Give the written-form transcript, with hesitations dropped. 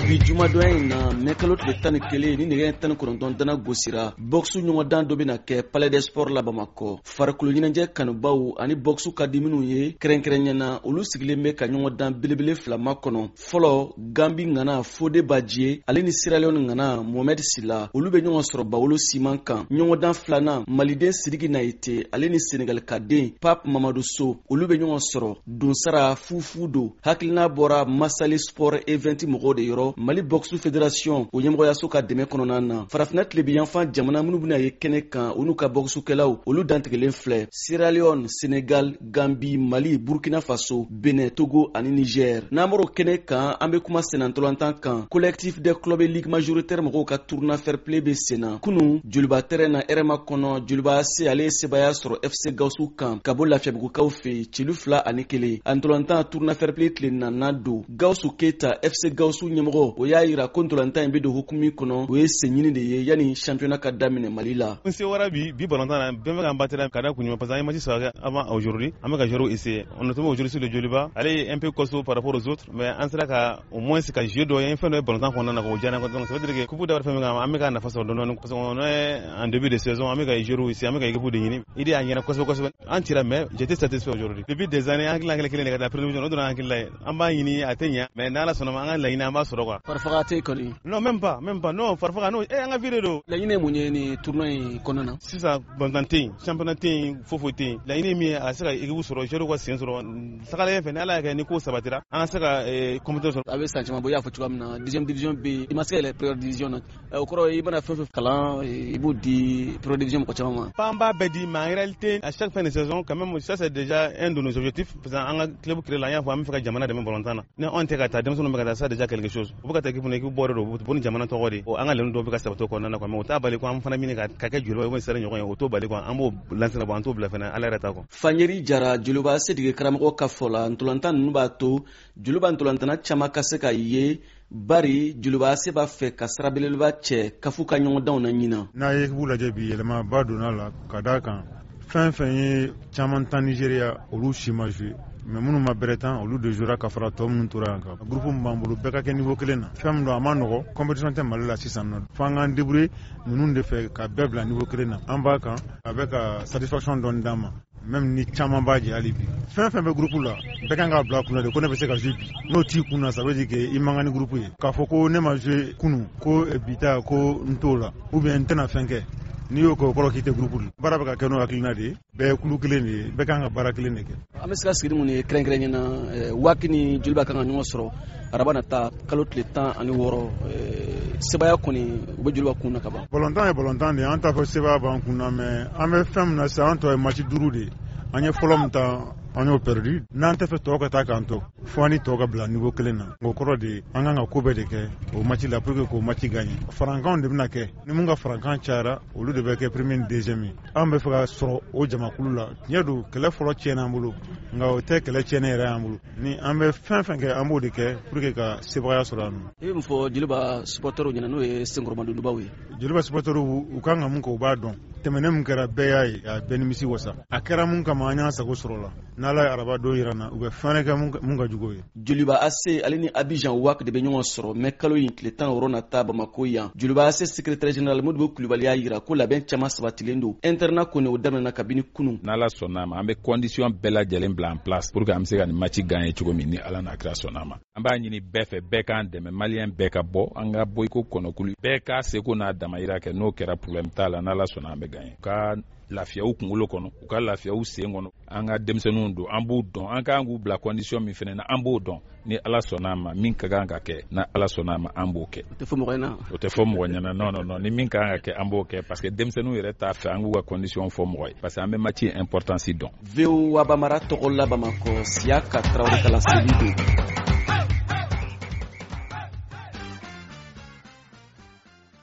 bi jumadonya in na mɛkalo tile 11 ni nɛgɛ 19 dana gosira boxu ɲɔgɔndan dɔ bɛna kɛ palais des sports la Bamakɔ. Farikolo ɲɛnajɛ kanubaw ani boxu ka di minnu ye kɛrɛnkɛrɛnyana olu sigilen bɛ ka ɲɔgɔndan belebele fila makɔnɔ. Fɔlɔ Gambi ŋana Fode Badji ale ni Sierra Leone ŋana Mohamed Sila olu bɛ ɲɔgɔn sɔrɔ Bawolo Siman kan. Ɲɔgɔndan filanan Maliden Sidiki Naite ale ni Senegal kaden Pape Mamadou Sow olu bɛ ɲɔgɔn sɔrɔ Donsara Fufudo. Hakilina bɔra Masali Sport Event mɔgɔw de yɔrɔ Mali Boxu Fédération o ɲɛmɔgɔyaso ka dɛmɛ kɔnɔna na. Farafinna tilebiyanfan jamana minnu bɛna ye kɛnɛ kan olu ka boxukɛlaw olu dantigɛlen filɛ Sierra Leone, Senegal, Gambie, Mali, Burkina Faso, Benin, Togo ani Niger. N'an bɔr'o kɛnɛ kan an bɛ kuma senatɔlantan kan. Collectif des clubs ligue majoritaire mɔgɔw ka tournoi fair play bɛ senna. Kunun Joliba terrain na RMA kɔnɔ Joliba AC ale ye sebaya sɔrɔ FC Gawusu kan ka bɔ Lafiyabugukaw fɛ cilu 2-1. Ntolantan tournoi fair play tile 4 don. Gawusu Keita FC Gawusu ɲɛmɔgɔ o y'a yira ko ntolantan in bɛ don hukumu min kɔnɔ o ye sen ɲini de ye yanni championnat ka daminɛ Mali la. N se wara bi balontan na bɛn bɛ k'an battre ka da kun ɲuman parce que an ye match saba avant aujourd'hui an bɛ ka jouer essayer on est tombé aujourd'hui sur le Joliba elle est un peu costaud par rapport aux autres mais an sera ka au moins ka jouer dɔ ye fɛn dɔ ye balontan kɔnɔna na ko diya donc ça veut dire que coupe d'Afrique fɛn min an bɛ ka nafa sɔrɔ dɔɔni parce que on est en début de saison an bɛ ka jouer ici an bɛ ka équipe de ɲini idée a ɲɛna kosɛbɛ an tira mais j'étais satisfait aujourd'hui depuis des années an hakili kelen de ka taa prévision o dɔrɔn hakili la an b'a ɲini a tɛ ɲɛ mais n'Ala sɔnna ma an ka laɲini an b'a sɔrɔ quoi. Farfaga tɛ kɔni. Non même pas non farfaga non an ka vidéo do. Laɲini ye mun ye ni tournoi in kɔnɔna na? Sisan balontan tɛ yen championnat tɛ yen foyi tɛ yen laɲini min ye a se ka équipe sɔrɔ joueur ka sen sɔrɔ tagalen fɛ ni Ala y'a kɛ ni ko sabatira an ka se ka compétition sɔrɔ. A bɛ san caman bɔ i y'a fɔ cogoya min na deuxième division bɛ yen i ma se ka yɛlɛ première division na o kɔrɔ i mana fɛn fɛn kalan i b'o di première division mɔgɔ caman ma. Pas an b'a bɛɛ di mais en réalité à chaque fin de saison quand même ça c'est déjà un de nos objectifs parce que an ka club créé la an y'a fɔ an bɛ fɛ ka jamana dɛmɛ balontan na ni anw tɛ ka taa denmisɛnninw bɛ ka taa ça déjà quelque chose u bɛ ka taa équipe bɔra do bon ni jamana tɔgɔ de an ka laɲini dɔw bɛ ka sabati o kɔnɔna na quoi mais o t'a bali ko an fana ɲini ka kɛ joli o bɛ sɛbɛn ɲɔgɔn ye o t'o bali quoi an b'o lansira bɔ an t'o bila fana Ala yɛrɛ ta quoi. Fanyeri Jara Joliba Sedike karamɔgɔ ka fɔ la ntolantan ninnu b'a to Joliba ntolantana caman ka se ka ye bari Joliba se b'a fɛ ka sira belebeleba cɛ kafu ka ɲɔgɔndanw na ɲina. N'a ye équipe lajɛ bi yɛlɛma ba donna la ka d'a kan fɛn fɛn ye caman tan Nigeria olu si ma jouer mais minnu ma bɛrɛ tan olu de jouera ka fara tɔ minnu tora yan kan groupe min b'an bolo bɛɛ ka kɛ niveau kelen na fɛn min don a ma nɔgɔ compétition tɛ Mali la sisan nɔ f'an k'an débrouiller ninnu de fɛ ka bɛɛ bila niveau kelen na an b'a kan a bɛ ka satisfaction dɔɔni d'an ma même ni caman b'a jɛ hali bi fɛn fɛn bɛ groupe la bɛɛ kan k'a bila kunna de ko ne bɛ se ka jouer bi n'o t'i kunna ça veut dire que i man kan ni groupe ye k'a fɔ ko ne ma jouer kunun ko bi ta ko n t'o la ou bien n tɛna fɛn kɛ n'i y'o kɛ o kɔrɔ k'i tɛ groupe la baara bɛ ka kɛ n'o hakilina de ye bɛɛ ye kulu kelen de ye bɛɛ kan ka baara kelen de kɛ. An bɛ se ka sigi mun ye kɛrɛnkɛrɛnyana Waati ni Joliba kan ka ɲɔgɔn sɔrɔ araba nata kalo tile 16 sebaya kɔni u bɛ Joliba kun na ka ban. Balontan ye balontan de ye an t'a fɔ sebaya b'an kun na mais an bɛ fɛn min na sisan an tɔ ye match 5 de ye an ye fɔlɔ min ta an y'o perdu n'an tɛ fɛ tɔw ka taa k'an to fo an ni tɔw ka bila niveau kelen na o kɔrɔ de an kan ka ko bɛɛ de kɛ o match la pour que k'o match gagner farankanw de bɛna kɛ ni mun ka farankan cayara olu de bɛ kɛ premier ni deuxième ye an bɛ fɛ ka sɔrɔ o jamakulu la tiɲɛ don kɛlɛ fɔlɔ tiɲɛna an bolo nka o tɛ kɛlɛ tiɲɛnen yɛrɛ y'an bolo ni an bɛ fɛn fɛn kɛ an b'o de kɛ pour que ka sebagaya sɔrɔ an na. I bɛ mun fɔ Joliba supporters ɲɛna n'o ye senkɔrɔmadondubaw ye. Joliba supporters u kan ka mun kɛ u b'a dɔn tɛmɛnen mun kɛra bɛɛ y'a ye a bɛɛ nimisi wasa a kɛra mun kama an y'an sago sɔrɔ la n'Ala ye araba dɔ yira na u bɛ fɛn kɛ mun ka jugu ye. Joliba AC ale ni Abidjan WAC de bɛ ɲɔgɔn sɔrɔ mais kalo in tile 10 nata Bamako yan Joliba AC secrétaire général Modibo Kulibali y'a yira ko labɛn caman sabatilen don internat kɔni o daminɛna kabini kunun. N'Ala sɔnna ma an bɛ condition bɛɛ lajɛlen bila en place pour que an bɛ se ka nin match gagner cogo min ni Ala n'a kira sɔnna ma an b'a ɲini bɛɛ fɛ bɛɛ k'an dɛmɛ malien bɛɛ ka bɔ an ka bɔ i ko kɔnɔkulu bɛɛ k'a seko n'a damayira kɛ n'o kɛra problème t'a la n'Ala sɔnna an bɛ gagner ka lafiya u kunkolo kɔnɔ u ka lafiya u sen kɔnɔ an ka denmisɛnninw don an b'o dɔn an k'an k'u bila condition min fɛnɛ na an b'o dɔn ni Ala sɔnna ma min ka kan ka kɛ na Ala sɔnna ma an b'o kɛ. O tɛ fɔ mɔgɔ ɲɛna. O tɛ fɔ mɔgɔ ɲɛna non ni min ka kan ka kɛ an b'o kɛ parce que denmisɛnninw yɛrɛ t'a fɛ an k'u ka condition fɔ mɔgɔ ye parce que an bɛ match importance dɔn. VOA Bamara tɔgɔ la Bamakɔ Siaka Traoré Kalansidi.